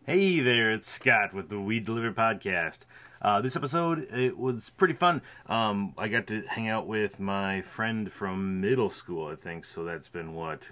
Hey there, it's Scott with the Weed Deliver Podcast. This episode, it was pretty fun. I got to hang out with my friend from middle school, I think. So that's been,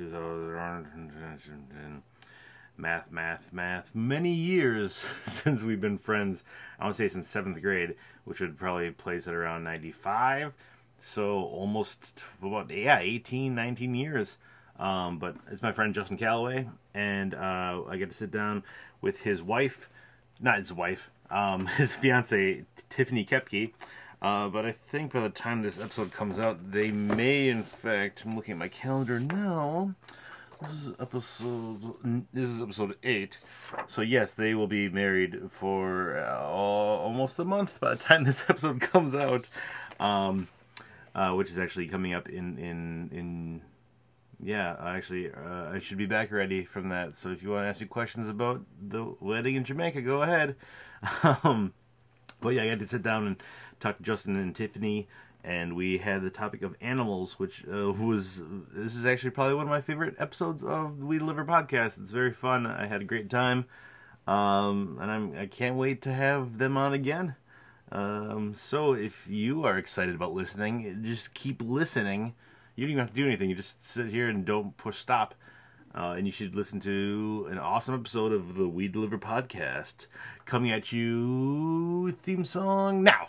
2000... Math. Many years since we've been friends. I want to say since 7th grade, which would probably place it around 95. So almost, 18, 19 years. But it's my friend Justin Calloway, and I get to sit down with his wife, not his wife, his fiance Tiffany Kepke. But I think by the time this episode comes out, they may, in fact, I'm looking at my calendar now. This is episode 8. So yes, they will be married for almost a month by the time this episode comes out, which is actually coming up in. Yeah, actually, I should be back ready from that. So if you want to ask me questions about the wedding in Jamaica, go ahead. But yeah, I got to sit down and talk to Justin and Tiffany, and we had the topic of animals, which this is actually probably one of my favorite episodes of the We Deliver podcast. It's very fun. I had a great time, and I can't wait to have them on again. So if you are excited about listening, just keep listening. You don't even have to do anything. You just sit here and don't push stop. And you should listen to an awesome episode of the We Deliver podcast. Coming at you, theme song now.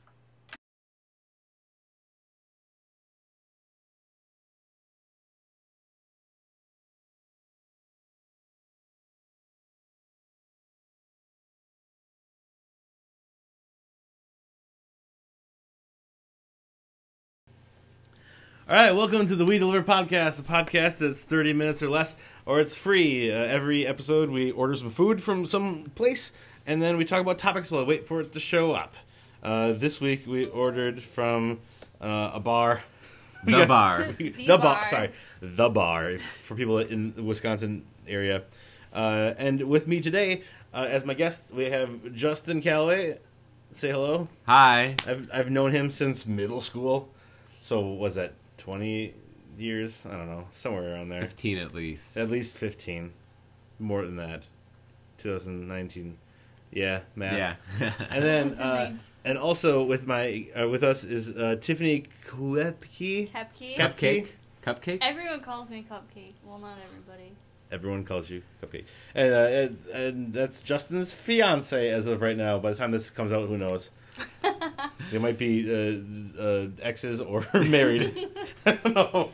All right, welcome to the We Deliver podcast, the podcast that's 30 minutes or less, or it's free. Every episode, we order some food from some place, and then we talk about topics while I wait for it to show up. This week, we ordered from a bar. The bar. The bar, for people in the Wisconsin area. And with me today, as my guest, we have Justin Calloway. Say hello. Hi. I've known him since middle school. So was that 20 years? I don't know. Somewhere around there. 15 at least. At least 15. More than that. 2019. Yeah, math. Yeah. And then, and also with us is Tiffany Kepke. Cupcake? Everyone calls me Cupcake. Well, not everybody. Everyone calls you Cupcake. And that's Justin's fiance as of right now. By the time this comes out, who knows? They might be exes or married. I don't know.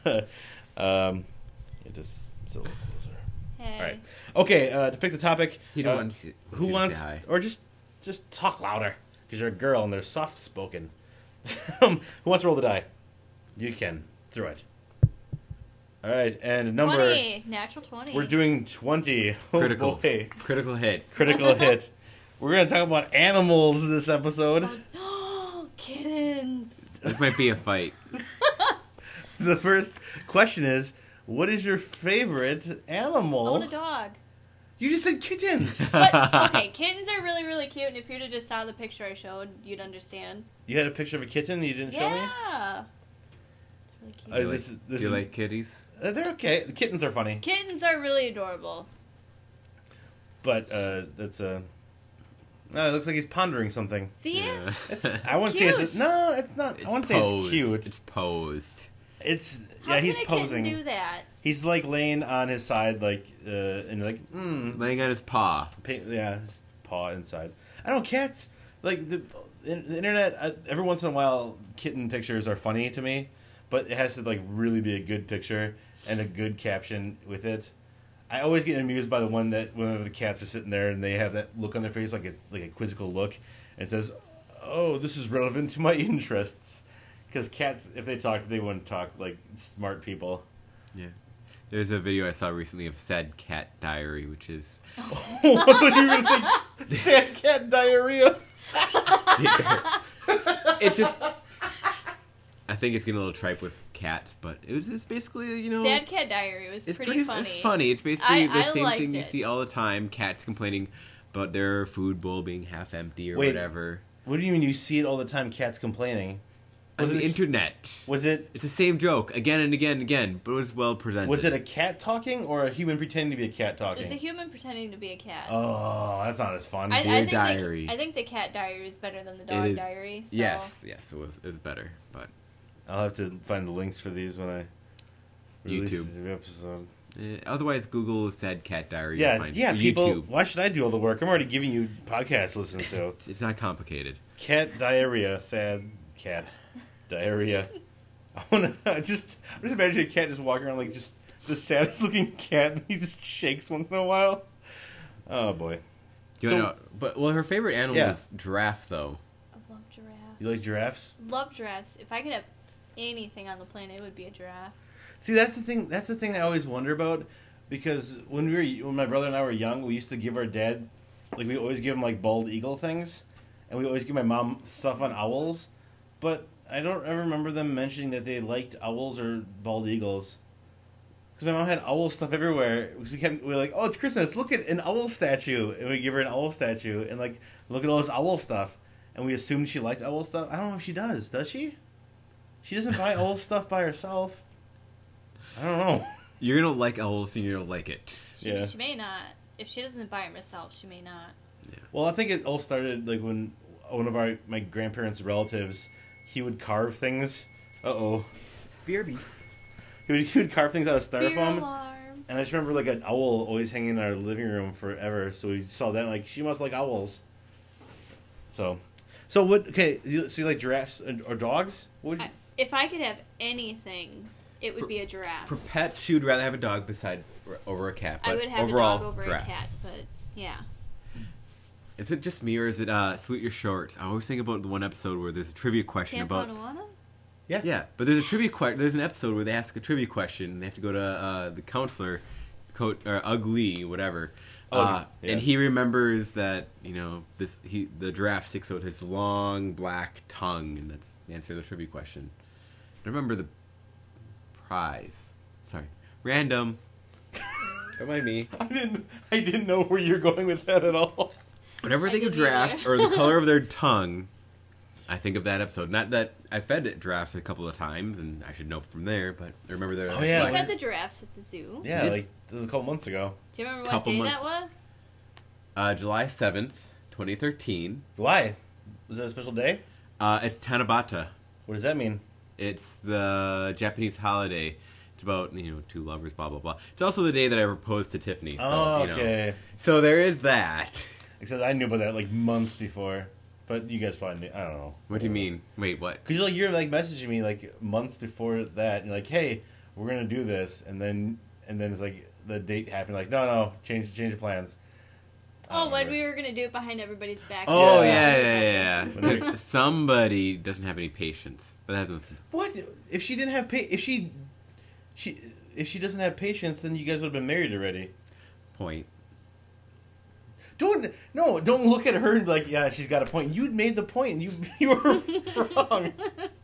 Just a little closer. Hey. All right. Okay. To pick the topic, He don't want to who wants, say hi. or just talk louder because you're a girl and they're soft spoken. Who wants to roll the die? You can. Throw it. All right, and number 20. Natural 20. We're doing 20. Oh, Critical. boy. Critical hit. Critical hit. We're going to talk about animals this episode. Kittens. This might be a fight. The first question is, what is your favorite animal? I want a dog. You just said kittens. But, okay, kittens are really, really cute, and if you'd have just saw the picture I showed, you'd understand. You had a picture of a kitten you didn't show me? Yeah. It's really cute. Do you like kitties? They're okay. The kittens are funny. Kittens are really adorable. But that's it looks like he's pondering something. See it? Yeah. I wouldn't say it's no, it's not. It's I wouldn't say it's posed. cute. It's posed. It's How he's can a posing. kitten do that? He's like laying on his side, like and like Laying on his paw. his paw inside. I don't know, cats like the internet. Every once in a while, kitten pictures are funny to me, but it has to like really be a good picture and a good caption with it. I always get amused by the one that whenever the cats are sitting there and they have that look on their face, like a quizzical look, and it says, "Oh, this is relevant to my interests." Because cats, if they talked, they wouldn't talk like smart people. Yeah. There's a video I saw recently of Sad Cat Diary, which is... I thought you were going to say sad cat diarrhea. It's just... I think it's getting a little tripe with cats, but it was just basically, Sad Cat Diary was pretty funny. It's funny. It's basically the same liked thing you it. see all the time. Cats complaining about their food bowl being half empty or Wait. whatever. What do you mean you see it all the time, cats complaining? on Was the it- internet. Was it It's the same joke again and again and again, but it was well presented. was it a cat talking or a human pretending to be a cat talking? It's a human pretending to be a cat. Oh, that's not as fun. I Dear think Diary. I think the cat diary is better than the It dog is- diary. So. Yes, it was better, but I'll have to find the links for these when I release YouTube. the episode. Otherwise, Google Sad Cat Diary. you'll Yeah, find, yeah. or People, YouTube. why should I do all the work? I'm already giving you podcasts to listen to. It's not complicated. Cat diarrhea, sad cat diarrhea. I'm just imagining a cat just walking around like just the saddest looking cat, and he just shakes once in a while. Oh boy, You So- know, but her favorite animal Yeah. is giraffe, though. I love giraffes. you like giraffes? Love giraffes. If I could have anything on the planet, it would be a giraffe. See, that's the thing. That's the thing I always wonder about, because when my brother and I were young, we used to give our dad, like we always give him like bald eagle things, and we always give my mom stuff on owls, but I don't ever remember them mentioning that they liked owls or bald eagles. Because my mom had owl stuff everywhere. We were like, oh, it's Christmas. Look at an owl statue, and we give her an owl statue, and like look at all this owl stuff, and we assumed she liked owl stuff. I don't know if she does. Does she? She doesn't buy owl stuff by herself. I don't know. You're gonna like owls, and you're gonna like it. Yeah. She may not. If she doesn't buy it herself, she may not. Well, I think it all started like when one of my grandparents' relatives, he would carve things. BRB. He would carve things out of Beer styrofoam, alarm. and I just remember like an owl always hanging in our living room forever. So we saw that, and, like, she must like owls. So what? Okay, so you like giraffes or dogs? What would you, If I could have anything, it would be a giraffe. For pets, she would rather have a dog over a cat. But I would have overall, a dog over giraffes. a cat, but yeah. Is it just me, or is it Salute Your Shorts? I always think about the one episode where there's a trivia question about... Tampanawana? Yeah, but there's a trivia there's an episode where they ask a trivia question, and they have to go to the counselor, or Ugly, whatever. Yeah. And he remembers that, you know, the giraffe sticks out his long black tongue, and that's the answer to the trivia question. I remember the prize. Sorry. Random. Don't mind me. I didn't know where you're going with that at all. Whenever I think of didn't giraffes, either. or the color of their tongue, I think of that episode. Not that I fed giraffes a couple of times, and I should know from there, but I remember they're Oh, yeah. We black. had the giraffes at the zoo. Yeah, Did- like a couple months ago. Do you remember what Couple day months. that was? July 7th, 2013. Why? Was that a special day? It's Tanabata. What does that mean? It's the Japanese holiday. It's about, you know, two lovers, blah, blah, blah. It's also the day that I proposed to Tiffany. So, Oh, you know. okay. So there is that. Except I knew about that like months before, but you guys probably knew. I don't know. What do you mean? Wait, what? Because you're like messaging me like months before that, and you're like, "Hey, we're gonna do this," and then it's like the date happened. Like, no, change the plans. I Oh, don't when remember. we were gonna do it behind everybody's back. Oh, Yeah. yeah. Because somebody doesn't have any patience. But that doesn't... What if she didn't have if she doesn't have patience? Then you guys would have been married already. Point. Don't look at her and be like, yeah, she's got a point. You made the point, and you were wrong.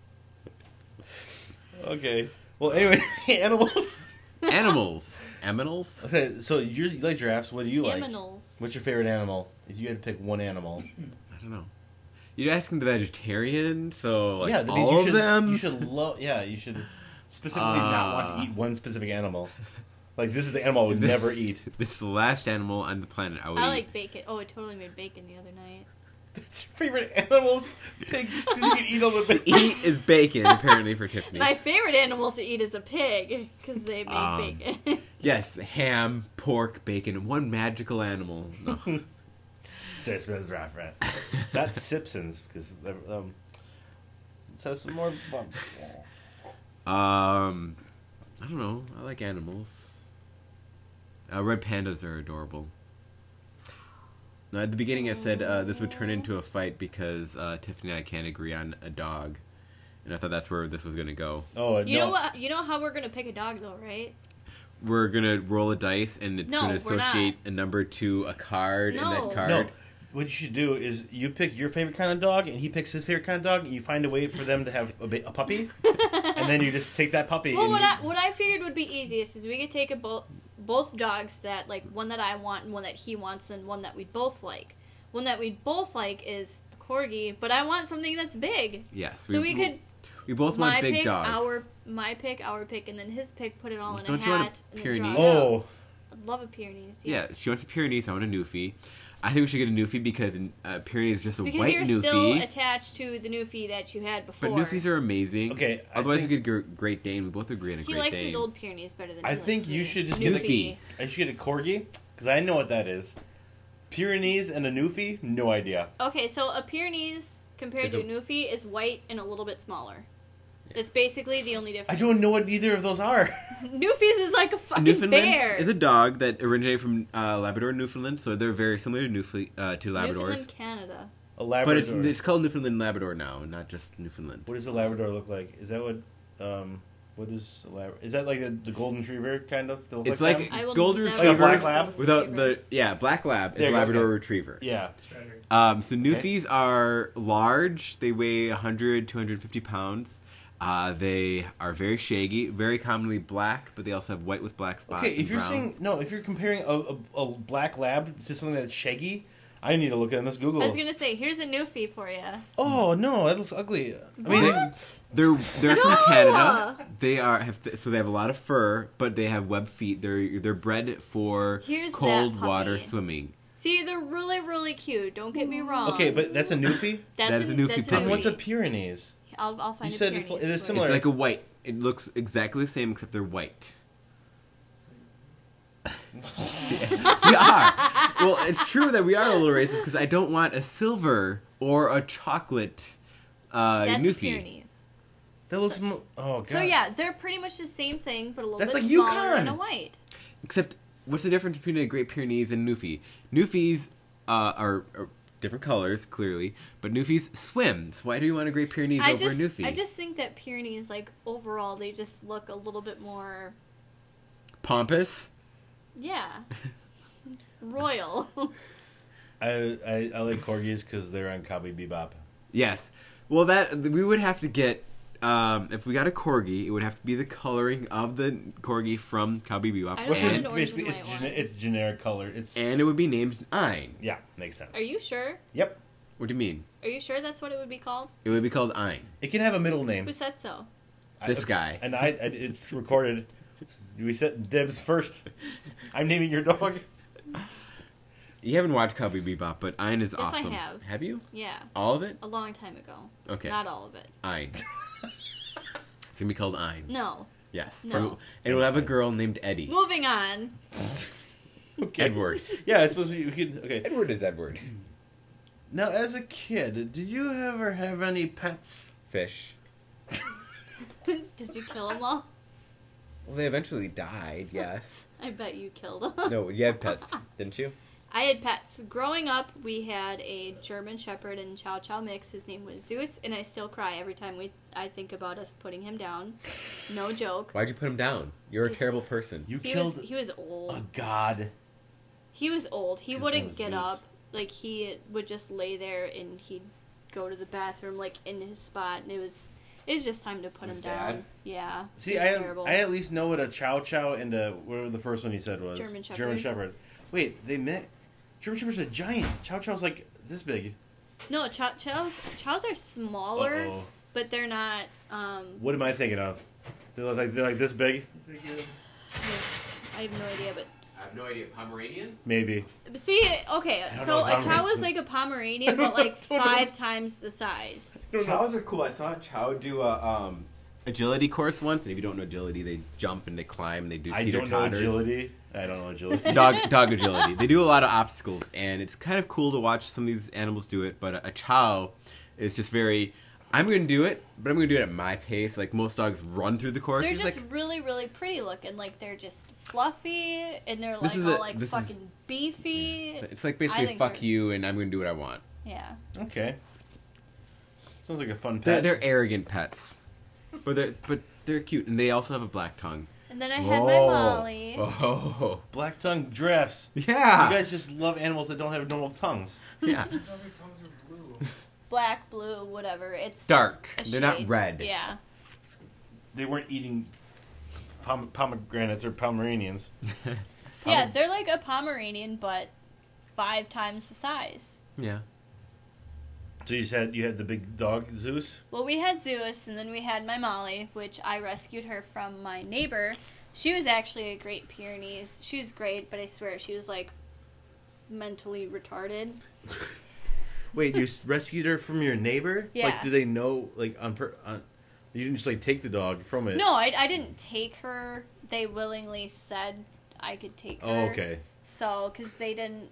Okay. Well, anyway, animals. Animals. Aminals? Okay, so you like giraffes. What do you like? Aminals. What's your favorite animal? If you had to pick one animal. I don't know. You're asking the vegetarian, so like Yeah, that means all you of should, them. You should love. Yeah, you should specifically not want to eat one specific animal. Like, this is the animal I would never eat. This is the last animal on the planet I would I eat. like bacon. Oh, I totally made bacon the other night. That's your favorite animals. Pig, just 'cause you can eat all the bacon. Eat is bacon, apparently, for Tiffany. My favorite animal to eat is a pig because they make bacon. Yes, ham, pork, bacon, and one magical animal. No. Simpsons reference. That's Simpsons because so some more. I don't know. I like animals. Red pandas are adorable. Now, at the beginning, I said this would turn into a fight because Tiffany and I can't agree on a dog, and I thought that's where this was going to go. Oh, You no. know what? You know how we're gonna pick a dog though, right? We're gonna roll a dice, and it's No, gonna we're not. associate a number to a card, and No. that card. No. What you should do is you pick your favorite kind of dog, and he picks his favorite kind of dog, and you find a way for them to have a puppy, and then you just take that puppy. Well, and what I figured would be easiest is we could take both dogs that like one that I want and one that he wants and one that we both like. One that we both like is a corgi, but I want something that's big. Yes. So we could We both my want big pick, dogs. our pick, and then his pick. Put it all in Don't a you want a hat. And then Pyrenees? draw it out. Oh, I'd love a Pyrenees. Yeah, Yes. she wants a Pyrenees. I want a Newfie. I think we should get a Newfie because Pyrenees is just a Because white you're Newfie. still attached to the Newfie that you had before. But Newfies are amazing. Okay, I Otherwise, think- we could Great Dane. We both agree on a He Great likes Dane. his old Pyrenees better than I he think likes you the should just Newfie. I should get a Corgi because I know what that is. Pyrenees and a Newfie, no idea. Okay, so a Pyrenees compared Is to a- a Newfie is white and a little bit smaller. It's basically the only difference. I don't know what either of those are. Newfies is like a fucking Newfoundland bear. is a dog that originated from Labrador and Newfoundland, so they're very similar to Labradors. Newfoundland, Canada. A Labrador. But it's called Newfoundland Labrador now, not just Newfoundland. What does a Labrador look like? Is that what is a Labrador? Is that like the Golden Retriever kind of? They look It's like like I will Golden never Retriever Like a black lab? without the Black Lab is There you go, Labrador okay. Retriever. yeah. So Newfies are large. They weigh 100, 250 pounds. They are very shaggy, very commonly black, but they also have white with black spots. Okay, if and you're brown. saying no, if you're comparing a black lab to something that's shaggy, I need to look at this Google. I was gonna say, here's a Newfie for you. Oh no, that looks ugly. I What? mean, they're from No! Canada. They so they have a lot of fur, but they have webbed feet. They're bred for Here's that cold puppy. water swimming. See, they're really, really cute. Don't get me wrong. okay, but that's a Newfie. that's that is a Newfie that's puppy. And what's a Pyrenees? I'll find You a said Pyrenees it is for similar. It's like a white. It looks exactly the same except they're white. We are. Well, it's true that we are a little racist because I don't want a silver or a chocolate That's a Newfie. Pyrenees. That looks. Oh god. So yeah, they're pretty much the same thing, but a little That's bit like smaller Yukon. and a white. Except, what's the difference between a Great Pyrenees and Newfie? Newfies are different colors, clearly, but Newfies swim. So why do you want a Great Pyrenees over a Newfie? I just think that Pyrenees, like overall, they just look a little bit more, Pompous? yeah, royal. I like corgis because they're on Cowboy Bebop. Yes. Well, that we would have to get. If we got a corgi, it would have to be the coloring of the corgi from Cowboy Bebop, I don't Which want is an orange basically and it's white one. it's generic color. It's and it would be named Ein. yeah, makes sense. Are you sure? Yep. What do you mean? Are you sure that's what it would be called? It would be called Ein. It can have a middle name. Who said so? This guy. And it's recorded. We set dibs first. I'm naming your dog. You haven't watched Cowboy Bebop, but Ein is Yes, I awesome. have. Have you? Yeah, All of it? a long time ago. Okay. Not all of it. Ein. It's gonna be called Ein. No. Yes. No. And we'll have a girl named Eddie. Moving on. Okay. Edward. Yeah, it's supposed to be. We could, okay. Edward is Edward. Now, as a kid, did you ever have any pets? Fish. Did you kill them all? Well, they eventually died, yes. I bet you killed them. No, you had pets, didn't you? I had pets. Growing up, we had a German Shepherd and Chow Chow mix. His name was Zeus, and I still cry every time I think about us putting him down. No joke. Why'd you put him down? You're a terrible person. You He killed was old. a god. He was old. He His name wouldn't was get Zeus. up. Like he would just lay there and he'd go to the bathroom like in his spot, and it was just time to put him Was down. sad? Yeah. See, it was I terrible. at least know what a Chow Chow and a whatever the first one you said was. German Shepherd. German Shepherd. Wait, they met. German Shepherd's a giant. Chow Chow's like this big. No, chows are smaller, Uh-oh. but they're not. What am I thinking of? They're like this big. I have no idea, but I have no idea. Pomeranian? Maybe. see, okay, I don't so know a chow Pomeranian. is like a Pomeranian, but like 5 times the size. Chows are cool. I saw a chow do a agility course once, and if you don't know agility, they jump and they climb and they do I teeter don't know totters. agility. I don't know agility. Dog agility. They do a lot of obstacles, and it's kind of cool to watch some of these animals do it. But a chow is just very. I'm going to do it, but I'm going to do it at my pace. Like most dogs run through the course. They're It's just like, really, really pretty looking. Like they're just fluffy, and they're This like is all a- like this is- fucking beefy. it's like I basically think fuck they're- you, and I'm going to do what I want. Yeah. Okay. Sounds like a fun They're, pet. they're arrogant pets, but they're cute, and they also have a black tongue. And then I had my Molly. Oh, Black tongue giraffes. yeah, You guys just love animals that don't have normal tongues. yeah. All their tongues are blue. Black, blue, whatever. It's Dark. a They're not shade. red. Yeah. They weren't eating pomegranates or Pomeranians. Yeah, they're like a Pomeranian, but 5 times the size. Yeah. So you had the big dog Zeus. Well, we had Zeus, and then we had my Molly, which I rescued her from my neighbor. She was actually a Great Pyrenees. She was great, but I swear she was like mentally retarded. Wait, you rescued her from your neighbor? Yeah. Like, do they know? Like, you didn't just like take the dog from it. No, I didn't take her. They willingly said I could take her. Oh, okay. So, because they didn't,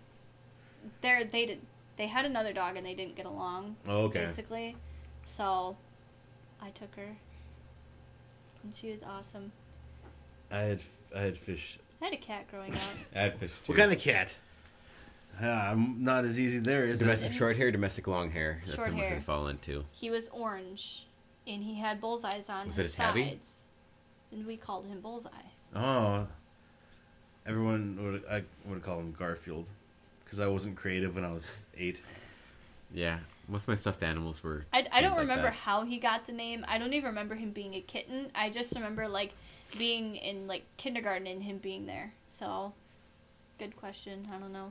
they had another dog and they didn't get along. Oh, okay. Basically, so I took her, and she was awesome. I had fish. I had a cat growing up. I had fish too. What kind of cat? I'm not as easy there, is Domestic it? short hair, domestic long hair. That's Short pretty much hair. what I fall into. He was orange, and he had bullseyes on Was his it a tabby? sides, and we called him Bullseye. Oh, everyone would call him Garfield, because I wasn't creative when I was 8. Yeah, most of my stuffed animals were. I named don't like remember that. how he got the name. I don't even remember him being a kitten. I just remember like being in like kindergarten and him being there. So, good question. I don't know.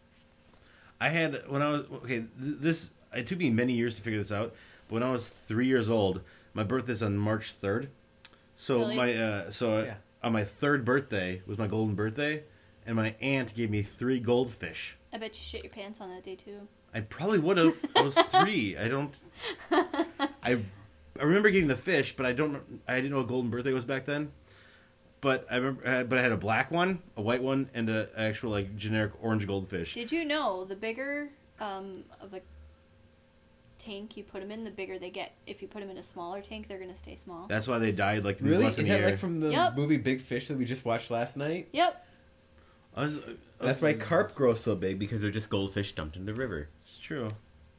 I had when I was this. It took me many years to figure this out. But when I was 3 years old, my birthday's on March 3rd. So Really? Yeah. On my 3rd birthday was my golden birthday, and my aunt gave me 3 goldfish. I bet you shit your pants on that day too. I probably would have. I was 3. I don't. I remember getting the fish, but I didn't know what golden birthday was back then. But I had a black one, a white one, and a actual like generic orange goldfish. Did you know the bigger of a tank you put them in, the bigger they get. If you put them in a smaller tank, they're gonna stay small. That's why they died like Really? less than Is a that year. like from the Yep. movie Big Fish that we just watched last night? Yep. That's why carp grow so big, because they're just goldfish dumped in the river. It's true.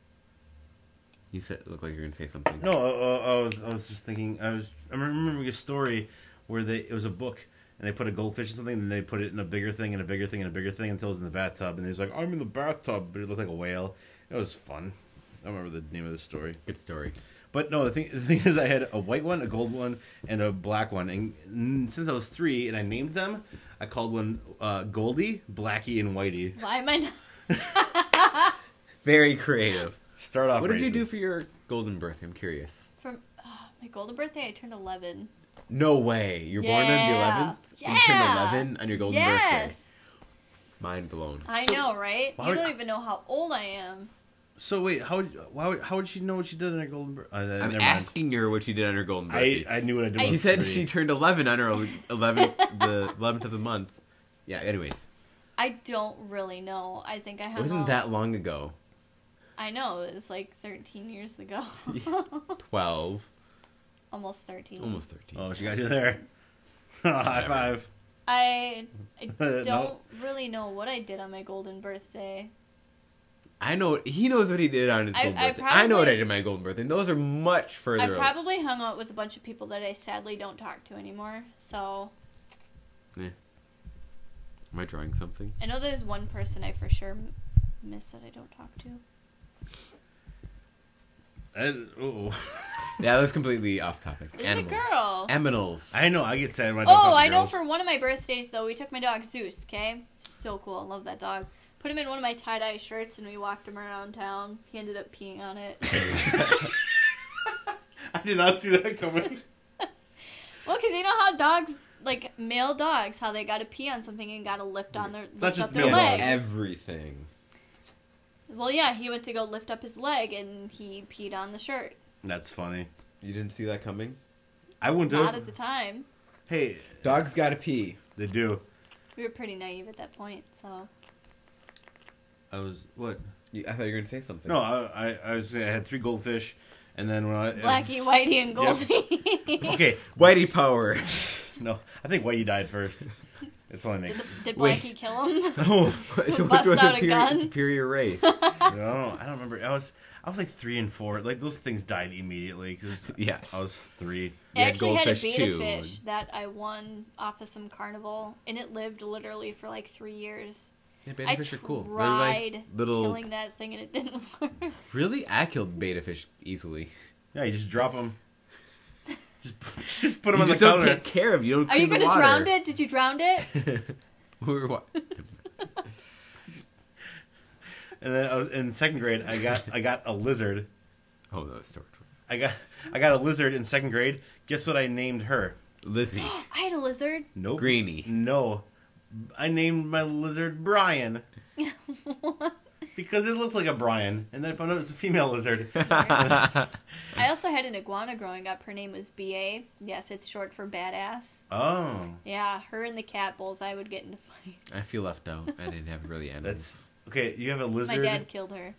You said look like you're gonna say something. No, I was just thinking. I remembering a story where it was a book and they put a goldfish in something and they put it in a bigger thing and a bigger thing and a bigger thing until it was in the bathtub and he was like, I'm in the bathtub, but it looked like a whale. It was fun. I don't remember the name of the story. Good story. But no, the thing is, I had a white one, a gold one, and a black one. And since I was 3 and I named them, I called one Goldie, Blackie, and Whitey. Why am I not? Very creative. Start off. What did you racist. do for your golden birthday? I'm curious. From my golden birthday, I turned 11. No way. You're born on the 11th? Yeah. You turned 11 on your golden birthday. Yes. Mind blown. I know, right? why You would- don't even know how old I am. So wait, how would she know what she did on her golden birthday? I'm asking her what she did on her golden birthday. I knew what I did. when I She was said 3. she turned 11 on her 11th, the 11th of the month. Yeah, anyways. I don't really know. I think I It hung wasn't out- that long ago. I know, it was like 13 years ago. 12. Almost 13. Almost 13. Oh, she got you there. High Whatever. five. I No. don't really know what I did on my golden birthday. I know. He knows what he did on his I- golden I birthday. I know what I probably- did on my golden birthday. And those are much I further out. probably hung out with a bunch of people that I sadly don't talk to anymore. So Am I drawing something? I know there's one person I for sure miss that I don't talk to. Yeah, that was completely off topic. It's a girl. Aminals. I know. I get sad when I don't talk Oh, to I know girls. for one of my birthdays, though, we took my dog Zeus, okay? So cool. I love that dog. Put him in one of my tie-dye shirts, and we walked him around town. He ended up peeing on it. I did not see that coming. Well, because you know how dogs, like male dogs, how they gotta pee on something and gotta lift on their, not lift just up their male leg. dogs. Everything. Well, yeah, he went to go lift up his leg, and he peed on the shirt. That's funny. You didn't see that coming? I wouldn't Not have. at the time. Hey, Dogs gotta pee. they do. We were pretty naive at that point, so. I was what? I thought you were gonna say something. No, I was. I had 3 goldfish, and then when I Blackie, Whitey, and Goldie. Okay, Whitey power. no, I think Whitey died first. It's only me. Did Wait. Blackie kill him? Oh, so which Bust was out a superior, gun? superior race? I don't remember. I was like 3 and 4. Like those things died immediately because Yes. I was 3. I You had actually had a goldfish, beta too. fish that I won off of some carnival, and it lived literally for like 3 years. Yeah, I beta fish are cool. They're tried nice little. killing that thing, and it didn't work. Really, I killed beta fish easily. Yeah, you just drop them. Just put them You on the just don't counter. take care of. You don't. Are you going going to to drown it? Did you drown it? We were And then in second grade, I got a lizard. Oh, that was Star Wars. I got a lizard in second grade. Guess what I named her? Lizzie. I had a lizard. Nope. Greenie. No. I named my lizard Brian. Because it looked like a Brian. And then I found out it was a female lizard. I also had an iguana growing up. Her name was BA. Yes, it's short for badass. Oh. Yeah, her and the cat Bullseye would get into fights. I feel left out. I didn't have really animals. That's... Okay, you have a lizard. My dad killed her.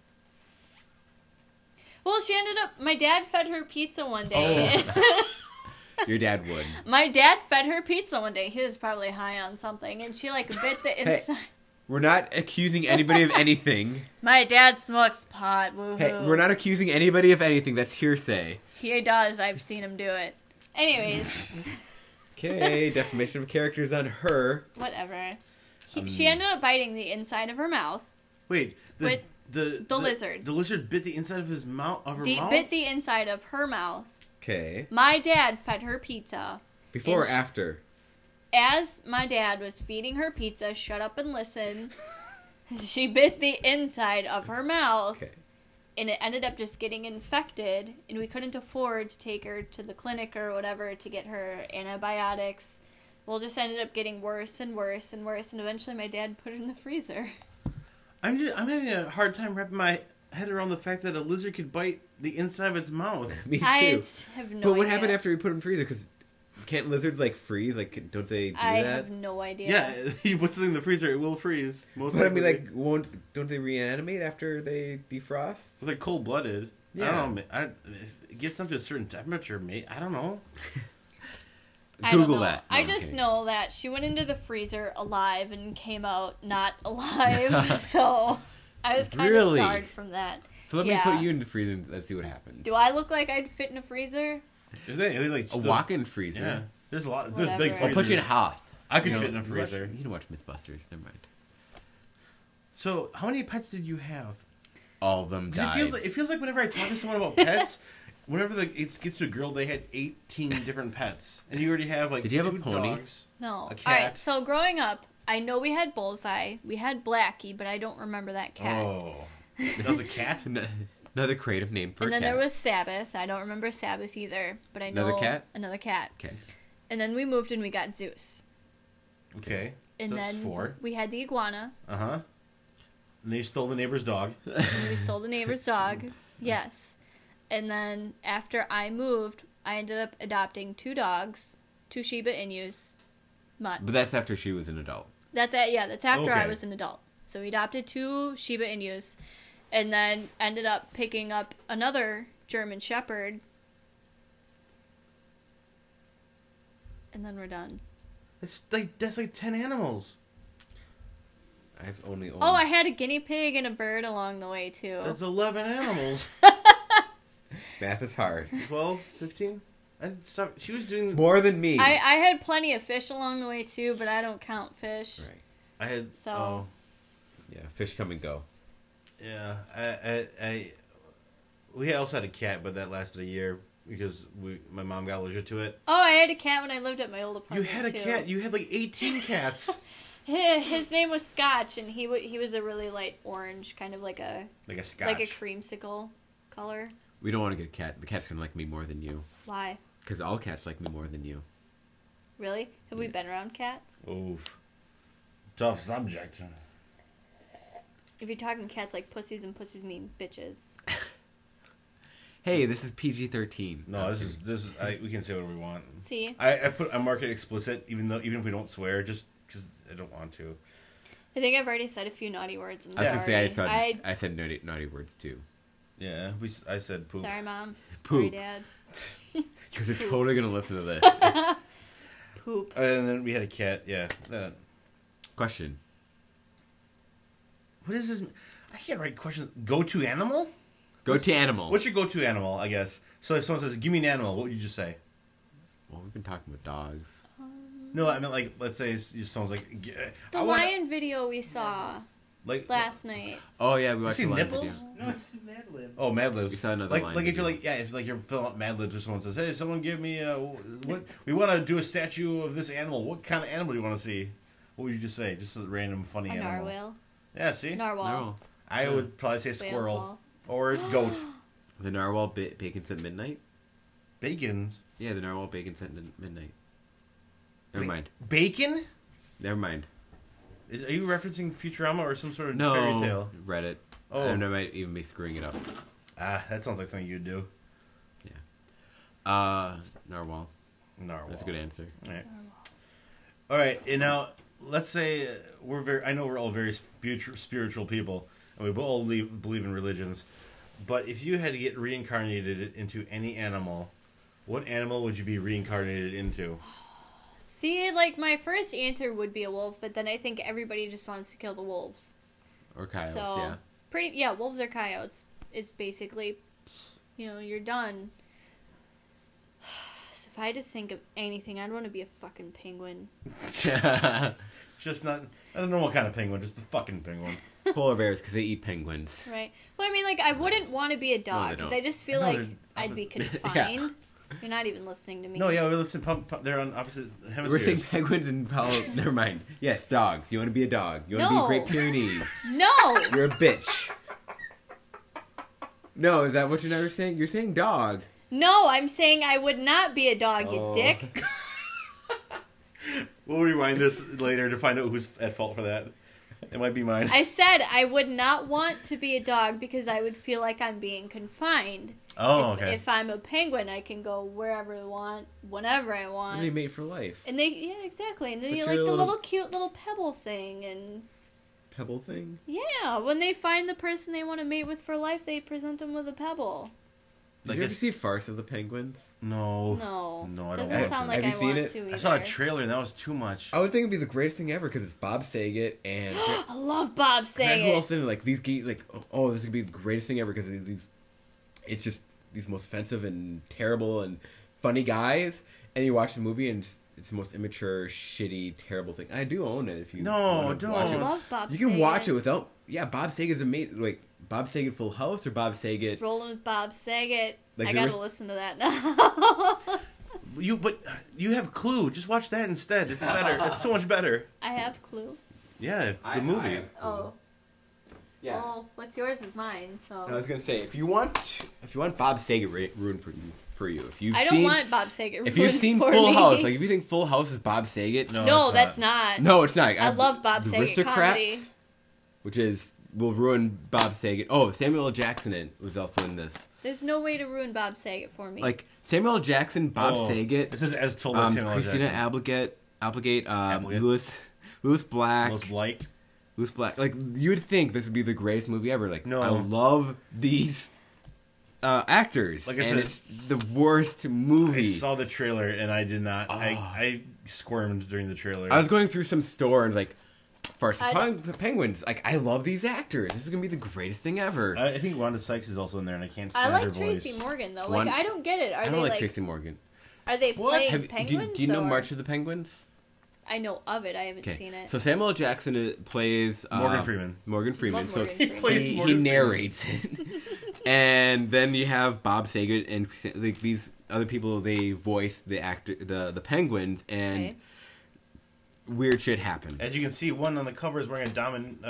Well, she ended up... My dad fed her pizza one day. Oh. Your dad would. My dad fed her pizza one day. He was probably high on something, and she, like, bit the Hey. inside... We're not accusing anybody of anything. My dad smokes pot. Woohoo. Hey, we're not accusing anybody of anything. That's hearsay. He does. I've seen him do it. Anyways, Okay, defamation of characters on her. whatever. She ended up biting the inside of her mouth. Wait. With the lizard. The lizard bit the inside of his mouth. Of her mouth. Bit the inside of her mouth. Okay. My dad fed her pizza. Before or And after? As my dad was feeding her pizza, shut up and listen, she bit the inside of her mouth. Okay. And it ended up just getting infected, and we couldn't afford to take her to the clinic or whatever to get her antibiotics. Well, it just ended up getting worse and worse and worse, and eventually my dad put it in the freezer. I'm having a hard time wrapping my head around the fact that a lizard could bite the inside of its mouth. Me too. I have no but what idea. happened after we put them in the freezer? Because can't lizards like freeze? Like, don't they do I that? have no idea. Yeah, you put something in the freezer, it will freeze. Most But I mean, likely. like, don't they reanimate after they defrost? It's like cold blooded. Yeah. I don't know. If it gets up to a certain temperature, mate. I don't know. I don't Google know. that. No, I I'm just kidding. know that she went into the freezer alive and came out not alive. So I was kind of Really? scarred from that. So let Yeah. me put you in the freezer and let's see what happens. Do I look like I'd fit in a freezer? Is that like A walk-in freezer. Yeah. There's a lot. There's big Whatever. I'll put you in a freezers. Hoth. I could You know, fit in a you watch- freezer. You can watch Mythbusters. Never mind. So, how many pets did you have? All of them 'Cause died. it feels like whenever I talk to someone about pets, whenever it gets to a girl, they had 18 different pets, and you already have like Did you have a 2 pony? dogs. No. A All cat. right. So growing up, I know we had Bullseye, we had Blackie, but I don't remember that cat. Oh, that was a cat. Another creative name for And a then cat. there was Sabbath. I don't remember Sabbath either, but I know Another cat? Another cat. Okay. And then we moved and we got Zeus. Okay, And that's then 4. we had the iguana. Uh huh. And they stole the neighbor's dog. And we stole the neighbor's dog. Yes. And then after I moved, I ended up adopting 2 dogs, 2 Shiba Inus, mutts. But that's after she was an adult. That's it. Yeah, that's after I Okay. was an adult. So we adopted 2 Shiba Inus, and then ended up picking up another German Shepherd. And then we're done. That's like 10 animals. I've only owned... Oh, I had a guinea pig and a bird along the way too. That's 11 animals. Math is hard. 12, 15. She was doing. More than me. I had plenty of fish along the way too, but I don't count fish. Right. I had. So- Oh, Yeah, fish come and go. yeah. We also had a cat, but that lasted a year because my mom got allergic to it. Oh, I had a cat when I lived at my old You apartment. had a too. cat. You had like 18 cats. His name was Scotch, and he was a really light orange, kind of like a Like a scotch. like a creamsicle color. We don't want to get a cat. The cat's going to like me more than you. Why? Because all cats like me more than you. Really? Have we been around cats? Oof. Tough subject. If you're talking cats like pussies, and pussies mean bitches. Hey, this is PG-13. No, this is. We can say what we want. See? I mark it explicit, even if we don't swear, just because I don't want to. I think I've already said a few naughty words. I'm I was sorry. going to say, I said naughty words too. Yeah, I said poop. Sorry, Mom. Poop. Sorry, Dad. Because they're totally going to listen to this. Poop. And then we had a cat. Yeah. Question. What is this? I can't write questions. Go-to animal? Go to animal. What's your go-to animal? I guess. So if someone says, "Give me an animal," what would you just say? Well, we've been talking about dogs. No, I mean like, let's say someone's like, The I wanna- lion video we saw like last night. Oh, yeah, we watched see the lion nipples? video. No, it's Mad Libs. Oh, Mad Libs. We saw another like line if you're video. if you're filling out Mad Libs, or someone says, "Hey, someone give me what we want to do a statue of this animal. What kind of animal do you want to see?" What would you just say? Just a random funny A animal. narwhal. Yeah, see, Narwhal. No. I would probably say squirrel Whale or goat. The narwhal bacons at midnight. Bacons. Yeah, the narwhal bacons at midnight. Never mind. Bacon? Never mind. Are you referencing Futurama or some sort of No. fairy tale? Reddit. Oh. And I might even be screwing it up. That sounds like something you'd do. Narwhal. Narwhal. That's a good answer. All right, and now let's say I know we're all very spiritual people, and we all believe in religions. But if you had to get reincarnated into any animal, what animal would you be reincarnated into? See, like, my first answer would be a wolf, but then I think everybody just wants to kill the wolves. Or coyotes, So, yeah. wolves or coyotes. It's basically, you're done. So if I had to think of anything, I'd want to be a fucking penguin. Just not a normal kind of penguin, just the fucking penguin. Polar bears, because they eat penguins. Right. Well, I mean, like, I wouldn't want to be a they dog, because don't. I just feel I know like they're I'd be opposite. confined. You're not even listening to me. No, yeah, we listen. They're on opposite hemispheres. We're saying penguins and never mind. Yes, dogs. You want to be a dog. You want to be a No. Great Pyrenees. No! You're a bitch. No, is that what you're never saying? You're saying dog. No, I'm saying I would not be a dog, Oh. you dick. We'll rewind this later to find out who's at fault for that. It might be mine. I said I would not want to be a dog because I would feel like I'm being confined. If I'm a penguin, I can go wherever I want, whenever I want. They mate for life. And exactly. And then But you you're like a the little- little cute little pebble thing, and Pebble thing? yeah, when they find the person they want to mate with for life, they present them with a pebble. Did Like you a ever see Farce of the Penguins? No, No, I don't doesn't want sound to. like Have you I seen want it? to either. I saw a trailer and that was too much. I would think it'd be the greatest thing ever because it's Bob Saget and I love Bob who Saget. else in it? Like these this is gonna be the greatest thing ever because it's just these most offensive and terrible and funny guys, and you watch the movie and it's the most immature, shitty, terrible thing. I do own it. If you No, wanna don't. watch I it. love Bob You Saget. can watch it without. Yeah, Bob Saget's amazing. Like Bob Saget Full House or Bob Saget. Rolling with Bob Saget. Like, I there gotta was- listen to that now. You have Clue. Just watch that instead. It's better. It's so much better. I have Clue. Yeah, the movie. Oh. Yeah. Well, what's yours is mine, so. I was gonna say if you want Bob Saget ruined for you, if you've I don't seen want Bob Saget. if you've ruined seen for Full me. House, like if you think Full House is Bob Saget, No, that's not. no, it's not. I love Bob the Saget comedy. which will ruin Bob Saget. Oh, Samuel L. Jackson was also in this. There's no way to ruin Bob Saget for me. Like Samuel L. Jackson, Bob Oh, Saget, This is as told by Samuel L. Christina Jackson. Applegate, Applegate. Louis Black. Louis Blake. Louis Black. Like you would think this would be the greatest movie ever. Like No. I love these actors. Like I and said, it's the worst movie. I saw the trailer and I did not. I squirmed during the trailer. I was going through some store and like, Farce I Penguins. Like I love these actors. This is gonna be the greatest thing ever. I think Wanda Sykes is also in there, and I can't I stand like her Tracy voice. Morgan though. One- Like I don't get it. Are I they don't like like Tracy Morgan. Are they playing Do penguins? you know or- March of the Penguins? I know of it. I haven't Okay. seen it. So Samuel L. Jackson plays Morgan Freeman. Morgan Freeman. Love So Morgan He Freeman. plays he Morgan Freeman. narrates it, and then you have Bob Saget and like these other people. They voice the the penguins, and Okay. weird shit happens. As you can see, one on the cover is wearing a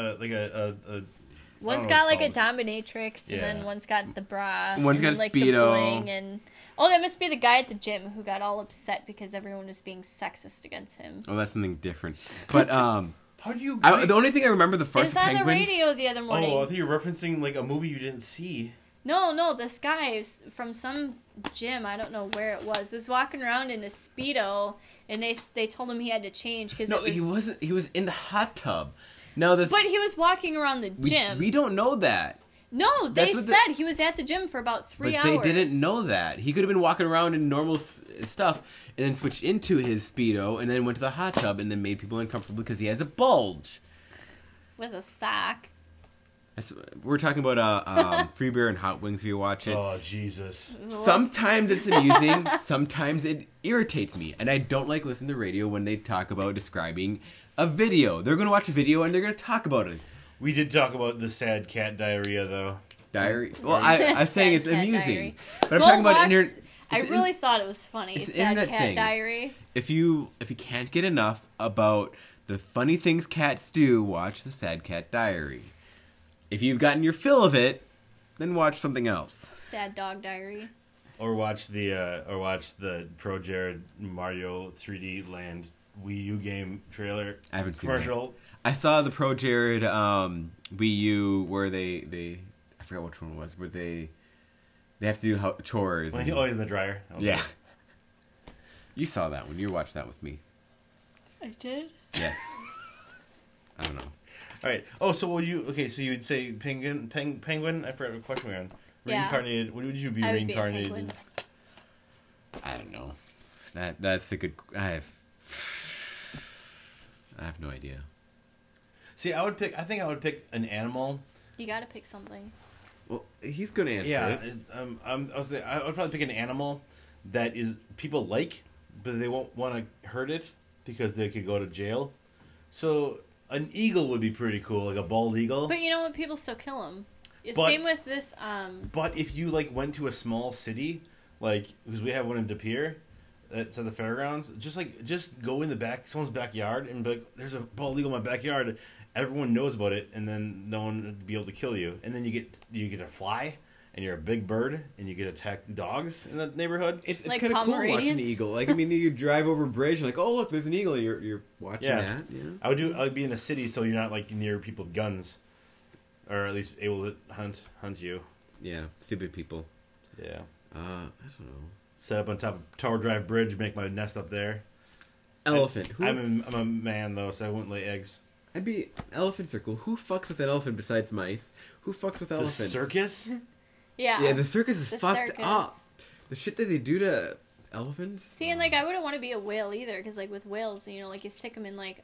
One's know got what like a it's called. dominatrix, and Yeah. then one's got the bra. One's and got then, a like, the Speedo. bling and that must be the guy at the gym who got all upset because everyone was being sexist against him. Oh, that's something different. But How do you? the only thing I remember the It first was on the Penguins. radio the other morning. Oh, I think you're referencing like a movie you didn't see. No, this guy is from some gym, I don't know where it was walking around in a Speedo, and they told him he had to change because No, he wasn't. He was in the hot tub. No, But he was walking around the gym. We don't know that. No, they That's what the- said he was at the gym for about 3 But hours. they didn't know that. He could have been walking around in normal stuff and then switched into his Speedo and then went to the hot tub and then made people uncomfortable because he has a bulge. With a sock. We're talking about Free Beer and Hot Wings if you watch it. Oh Jesus! Sometimes it's amusing, sometimes it irritates me. And I don't like listening to radio when they talk about describing a video. They're going to watch a video and they're going to talk about it. We did talk about the sad cat diarrhea, though. Diary. Well, I'm saying it's Sad cat amusing. diary. But I'm Go talking about watch- I it's really thought it was funny. it's an Sad internet Cat thing. Diary. If you can't get enough about the funny things cats do, watch the Sad Cat Diary. If you've gotten your fill of it, then watch something else. Sad Dog Diary. Or watch the Pro Jared Mario 3D Land Wii U game trailer. I haven't seen commercial. I saw the Pro Jared Wii U where they I forgot which one it was, where they have to do chores. When and- he always in the dryer. yeah. You saw that one. You watched that with me. I did? Yes. I don't know. All right. Oh, so would you? Okay, so you would say penguin? I forgot what question we were on. Yeah. Reincarnated. What would you be I would be a reincarnated? penguin. I don't know. That's a good. I have no idea. See, I think I would pick an animal. You gotta pick something. Well, he's gonna answer Yeah. it. I would probably pick an animal that is people like, but they won't want to hurt it because they could go to jail. So an eagle would be pretty cool, like a bald eagle. But you know what? People still kill them. But- Same with this. But if you like went to a small city, like because we have one in De Pere, that's at the fairgrounds, just go in the back someone's backyard and be like, "There's a bald eagle in my backyard." Everyone knows about it, and then no one would be able to kill you. And then you get to fly, and you're a big bird, and you get to attack dogs in that neighborhood. It's Like kind of cool watching Pomeranians? an eagle. Like I mean, you drive over a bridge, and like, oh look, there's an eagle. You're watching Yeah. that. Yeah. I would be in a city, so you're not like near people with guns, or at least able to hunt you. Yeah. Stupid people. Yeah. I don't know. Set up on top of Tower Drive Bridge, make my nest up there. Elephant. I'm a man though, so I wouldn't lay eggs. I'd be elephant circle. Who fucks with an elephant besides mice? Who fucks with The elephants? circus. yeah. Yeah, the circus is The fucked circus. up. The shit that they do to elephants. See, and like I wouldn't want to be a whale either, because like with whales, you know, like you stick them in like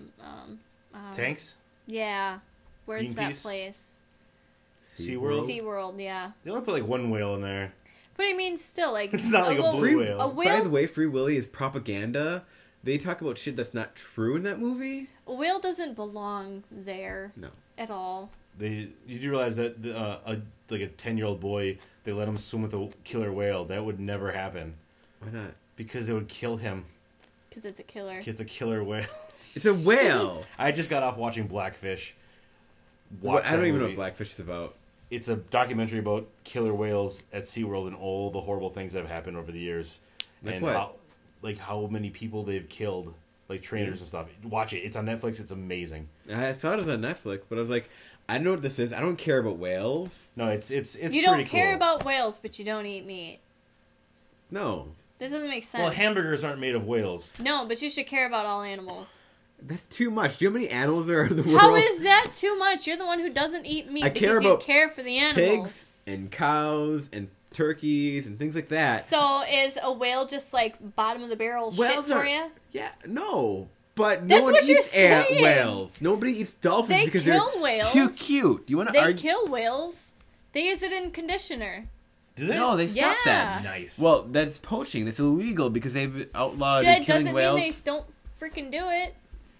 Tanks. Yeah. Where's that Greenpeace? place? SeaWorld? SeaWorld, yeah. They only put like one whale in there. But I mean, still, like It's not like a blue Free, whale. A By whale, the way, Free Willy is propaganda. They talk about shit that's not true in that movie. a whale doesn't belong there No. at all. You do realize that a 10-year-old boy, they let him swim with a killer whale. That would never happen Why not? because they would kill him. Because it's a killer. It's a killer whale. It's a whale. I just got off watching Blackfish. What, I don't that even know movie. what Blackfish is about. It's a documentary about killer whales at SeaWorld and all the horrible things that have happened over the years. Like and what? how many people they've killed, like trainers and stuff. Watch it. It's on Netflix. It's amazing. I saw it was on Netflix, but I was like, I don't know what this is. I don't care about whales. No, it's You don't pretty care cool. about whales, but you don't eat meat. No. This doesn't make sense. Well, hamburgers aren't made of whales. No, but you should care about all animals. That's too much. Do you know how many animals there are in the world? How is that too much? You're the one who doesn't eat meat I care because you about care for the animals. pigs and cows and turkeys and things like that? So is a whale just like bottom of the barrel shit Whales for are- you? Yeah, no. But That's no one what you're eats saying. whales. Nobody eats dolphins They because kill they're whales. too cute. You want to They argue? kill whales. They use it in conditioner. Do they? No, they stopped Yeah. that. Nice. Well, that's poaching. That's illegal because they've outlawed That killing doesn't whales. mean they don't freaking do it.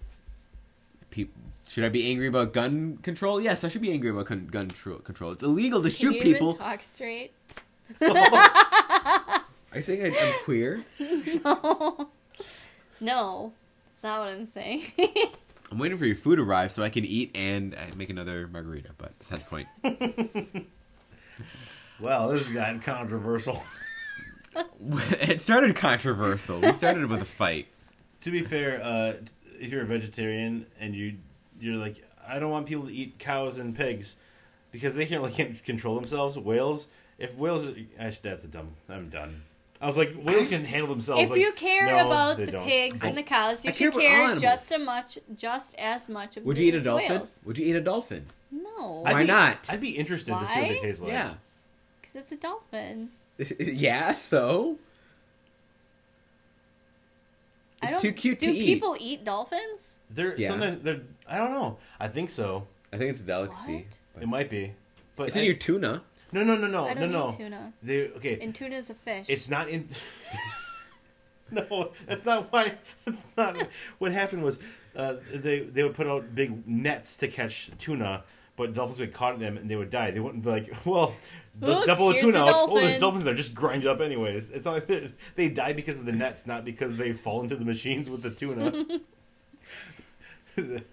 Should I be angry about gun control? Yes, I should be angry about gun control. It's illegal to Can shoot you people. even talk straight? Are you saying I'm queer? No. No. That's not what I'm saying. I'm waiting for your food to arrive so I can eat and make another margarita, but that's the point. Well, this got controversial. It started controversial. We started with a fight. To be fair, if you're a vegetarian and you're like, I don't want people to eat cows and pigs because they can't control themselves. Whales, actually, that's a dumb. I'm done. I was like, whales can handle themselves. If like, you care no, about they the don't. pigs and the cows, you I care should about all care animals. just as much of Would you eat a these dolphin? whales. Would you eat a dolphin? No. Why not? I'd be interested to see what they Why? taste like. Yeah. Because it's a dolphin. Yeah, so? I It's don't- too cute to Do eat. people eat dolphins? Yeah. Sometimes they're. I don't know. I think so. I think it's a delicacy. What? It might be. But It's in your tuna. No, I don't eat tuna. Okay. And tuna's a fish. It's not in. No, that's not why. That's not what happened. Was they would put out big nets to catch tuna, but dolphins would caught them and they would die. They wouldn't be like, well, let's Oops, double a here's tuna. the Oh, there's dolphin. dolphins there. Just grind it up anyways. It's not like they die because of the nets, not because they fall into the machines with the tuna.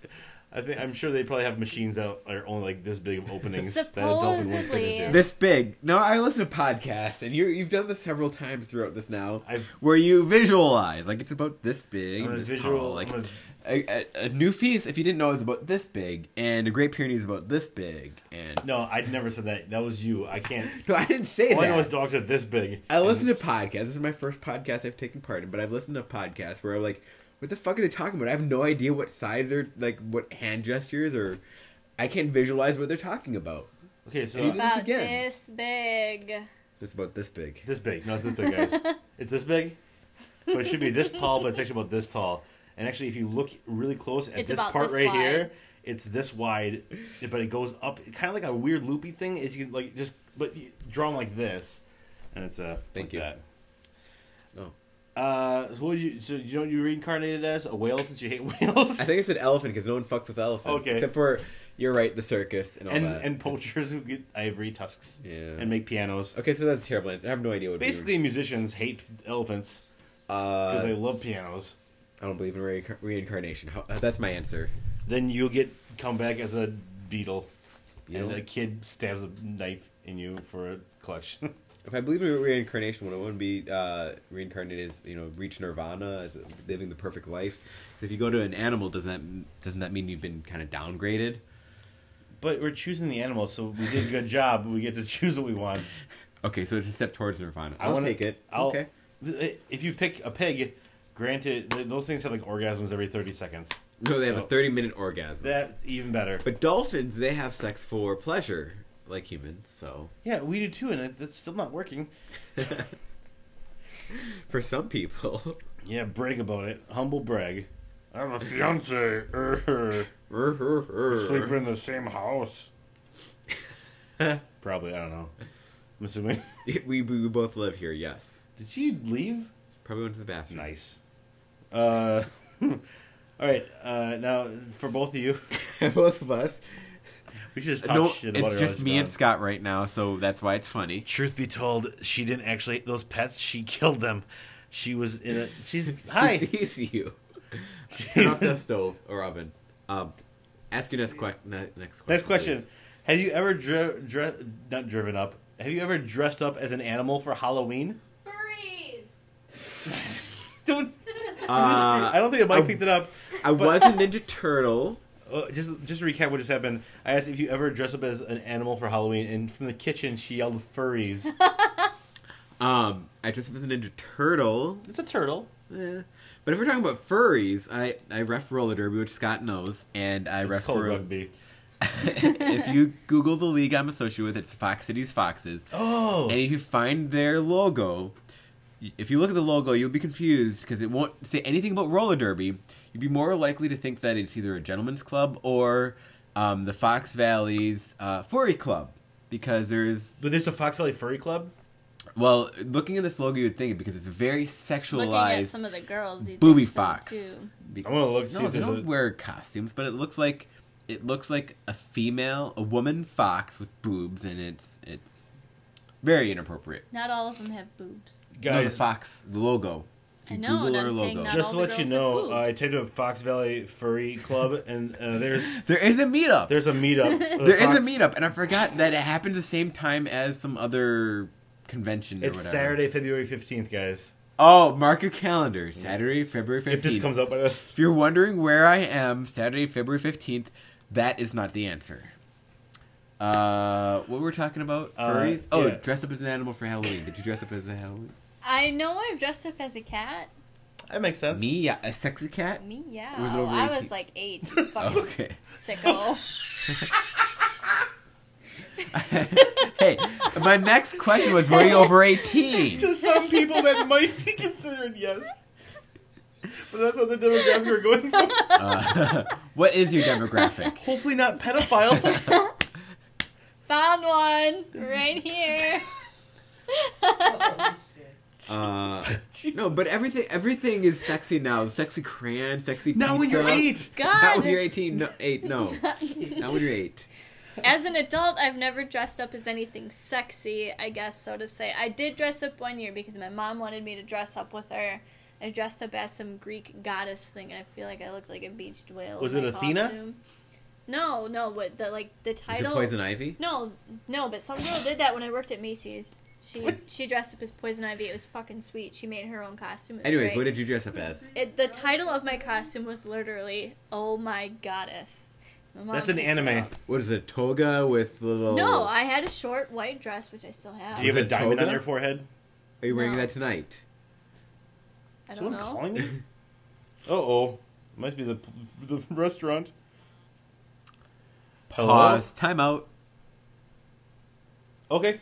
I'm sure they probably have machines that are only like this big of openings that a dolphin wouldn't fit Supposedly. into. This big. No, I listen to podcasts, and you've done this several times throughout this now, I've- where you visualize like it's about this big, I'm and a this visual. tall. Like I'm a Newfies, if you didn't know, is about this big, and a Great Pyrenees is about this big. And no, I never said that. That was you. I can't. no, I didn't say All I know is that. dogs are this big. I listen to And podcasts. This is my first podcast I've taken part in, but I've listened to podcasts where I'm like, what the fuck are they talking about? I have no idea what size they're like, what hand gestures, or I can't visualize what they're talking about. Okay, so You do this About again. this big. It's about this big. this big. No, it's this big, guys. It's this big, but it should be this tall. But it's actually about this tall. And actually, if you look really close at It's this about part this right wide. here, it's this wide, but it goes up, kind of like a weird loopy thing. Is you can like just, but you draw them like this, and it's Thank like you. that. Oh. So what would you? So you know what you reincarnated as a whale since you hate whales, I think I said elephant because no one fucks with elephants. Okay. Except for, you're right, the circus and all that. and poachers who get ivory tusks Yeah. and make pianos. Okay, so that's a terrible answer. I have no idea what Basically, musicians hate elephants because they I love pianos. don't believe in reincarnation. That's my answer. Then you'll come back as a beetle, Beetle? and a kid stabs a knife in you for a clutch. If I believe in reincarnation, would I want to be reincarnated as, reach nirvana, as living the perfect life? If you go to an animal, doesn't that mean you've been kind of downgraded? But we're choosing the animal, so we did a good job. We get to choose what we want. Okay, so it's a step towards nirvana. I I'll wanna- take it. I'll- Okay. If you pick a pig, granted, those things have like orgasms every 30 seconds. No, they have So- a 30-minute orgasm. That's even better. But dolphins, they have sex for pleasure, like humans, so... Yeah, we do too, and that's still not working. For some people. Yeah, brag about it. Humble brag. I have a fiance. Sleep in the same house. Probably, I don't know. I'm assuming. we both live here, yes. Did she leave? Probably went to the bathroom. Nice. All right. Now, for both of you, Both of us. we should just talk No, shit about it's her. just me and Scott right now, so that's why it's funny. Truth be told, she didn't actually. Those pets, she killed them. She was in a. She's hi. She sees you. Turn off the stove or oven. Ask your next question. Next question. please. Have you ever not driven up? Have you ever dressed up as an animal for Halloween? Furries! Don't. Uh, I don't think the mic picked it up. I was a Ninja Turtle. Just to recap what just happened. I asked if you ever dress up as an animal for Halloween, and from the kitchen she yelled furries. I dressed up as a Ninja Turtle. It's a turtle. Eh. But if we're talking about furries, I ref roller derby, which Scott knows, and I It's ref called for rugby. If you Google the league I'm associated with, it's Fox Cities Foxes. Oh, And if you find their logo, if you look at the logo, you'll be confused because it won't say anything about roller derby. You'd be more likely to think that it's either a gentleman's club or the Fox Valley's furry club, because but there's a Fox Valley Furry Club. well, looking at this logo, you'd think it because it's very Looking at sexualized some of the girls, you booby think so, fox. too. Be- I want to look see no, if they there's don't wear costumes, but it looks like a woman fox with boobs, and it's very inappropriate. Not all of them have boobs. No, the guys. fox, the logo. If I you know, Google and our I'm saying logo. not Just to all the let you girls know, have I boobs. typed up Fox Valley Furry Club, and there's There is a meetup. there's a meetup. There is a meetup, and I forgot that it happened the same time as some other convention or It's whatever. Saturday, February 15th, guys. Oh, mark your calendar. Saturday, February 15th. If this comes up by the If you're wondering where I am, Saturday, February 15th, that is not the answer. What were we talking about? Furries? Oh, yeah. dress up as an animal for Halloween. Did you dress up as a Halloween? I know I've dressed up as a cat. that makes sense. Me, yeah, a sexy cat? Me, yeah. Was it over I 18? was like 8. You fucking Okay. sicko. Hey, my next question was, were you over 18? To some people, that might be considered yes, but that's not the demographic we're going for. What is your demographic? Hopefully, not pedophiles. Found one right here. Oh, shit. No, but everything is sexy now. Sexy crayon, sexy Now when pizza. you're 8. God. Not when you're 18. No, 8, no. Not when you're 8. As an adult, I've never dressed up as anything sexy, I guess, so to say. I did dress up one year because my mom wanted me to dress up with her. I dressed up as some Greek goddess thing, and I feel like I looked like a beached whale. Was in it my Athena? costume. No, what the the Is it title? Poison Ivy? No, but some girl did that when I worked at Macy's. She dressed up as Poison Ivy. It was fucking sweet. She made her own costume. It was Anyways, great. what did you dress up as? The title of my costume was literally "Oh My Goddess." My mom That's an picked anime. it out. What is it? Toga with little. No, I had a short white dress, which I still have. Do you have Was a it diamond toga? on your forehead? Are you wearing No. that tonight? I don't Someone know. calling me? Uh-oh. Might be the restaurant. Hello? Pause. Time out. Okay.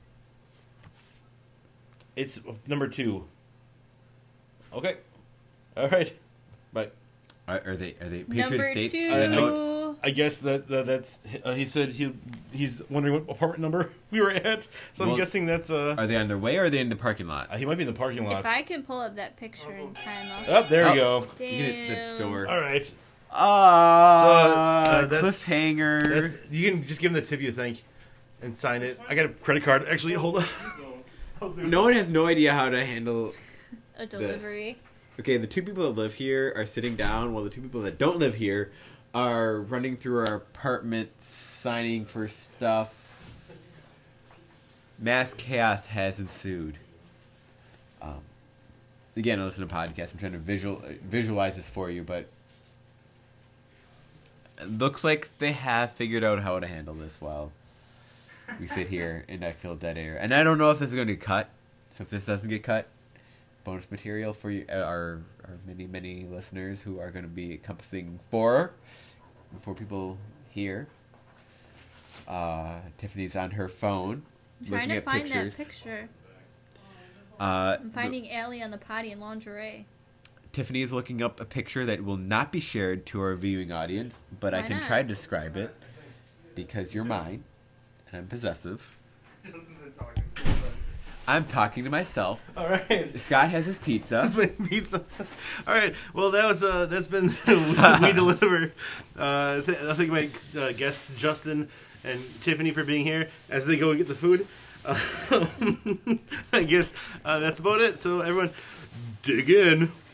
It's number 2. Okay. All right. Bye. Are they Patriot Number Estates? 2. Are they notes? I guess that's. He said he's wondering what apartment number we were at. So I'm Well, guessing that's. Are they on their way or are they in the parking lot? He might be in the parking lot. If I can pull up that picture in time, I'll. Oh, there we Oh. go. You can hit the Damn. door. All right. that's- Cliffhanger. You can just give him the tip you think, and sign it. I got a credit card. Actually, hold on. No one has no idea how to handle. A delivery. Okay, the 2 people that live here are sitting down, while the 2 people that don't live here are running through our apartment, signing for stuff. Mass chaos has ensued. Again, I listen to podcasts. I'm trying to visualize this for you, but it looks like they have figured out how to handle this while we sit here and I feel dead air. And I don't know if this is going to get cut. So if this doesn't get cut, bonus material for you, our many listeners who are going to be encompassing 4 people here. Tiffany's on her phone Trying looking to at find pictures. that picture. Uh, I'm finding Allie on the potty in lingerie. Tiffany is looking up a picture that will not be shared to our viewing audience, but I Why can not? try to describe it because you're mine and I'm possessive. I'm talking to myself. All right. Scott has his pizza. That's my pizza. All right. Well, that's been We Deliver. I thank my guests Justin and Tiffany for being here as they go and get the food. I guess that's about it. So everyone, dig in.